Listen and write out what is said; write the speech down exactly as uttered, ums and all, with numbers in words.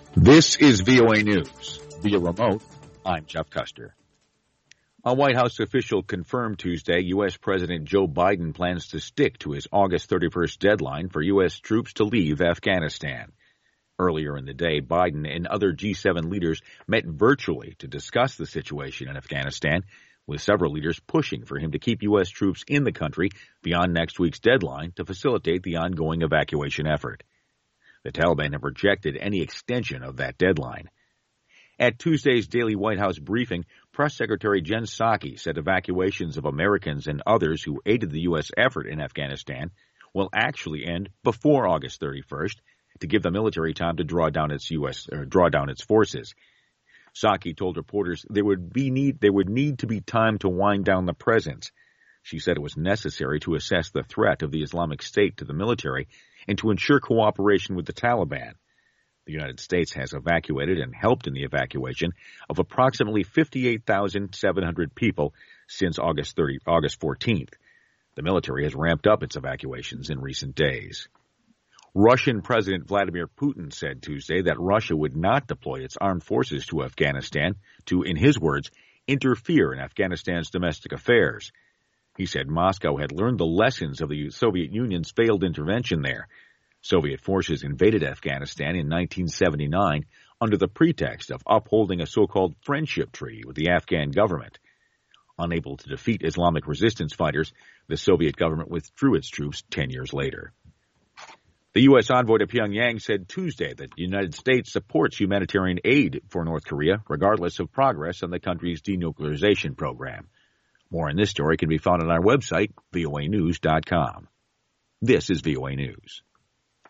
This is V O A News. Via remote, I'm Jeff Custer. A White House official confirmed Tuesday U S. President Joe Biden plans to stick to his August thirty-first deadline for U S troops to leave Afghanistan. Earlier in the day, Biden and other G seven leaders met virtually to discuss the situation in Afghanistan, with several leaders pushing for him to keep U S troops in the country beyond next week's deadline to facilitate the ongoing evacuation effort. The Taliban have rejected any extension of that deadline. At Tuesday's daily White House briefing, Press Secretary Jen Psaki said evacuations of Americans and others who aided the U S effort in Afghanistan will actually end before August thirty-first to give the military time to draw down its U S or draw down its forces. Psaki told reporters there would be need there would need to be time to wind down the presence. She said it was necessary to assess the threat of the Islamic State to the military and to ensure cooperation with the Taliban. The United States has evacuated and helped in the evacuation of approximately fifty-eight thousand seven hundred people since August thirtieth, August fourteenth. The military has ramped up its evacuations in recent days. Russian President Vladimir Putin said Tuesday that Russia would not deploy its armed forces to Afghanistan to, in his words, interfere in Afghanistan's domestic affairs. He said Moscow had learned the lessons of the Soviet Union's failed intervention there. Soviet forces invaded Afghanistan in nineteen seventy-nine under the pretext of upholding a so-called friendship treaty with the Afghan government. Unable to defeat Islamic resistance fighters, the Soviet government withdrew its troops ten years later. The U S envoy to Pyongyang said Tuesday that the United States supports humanitarian aid for North Korea, regardless of progress on the country's denuclearization program. More on this story can be found on our website, V O A news dot com. This is V O A News.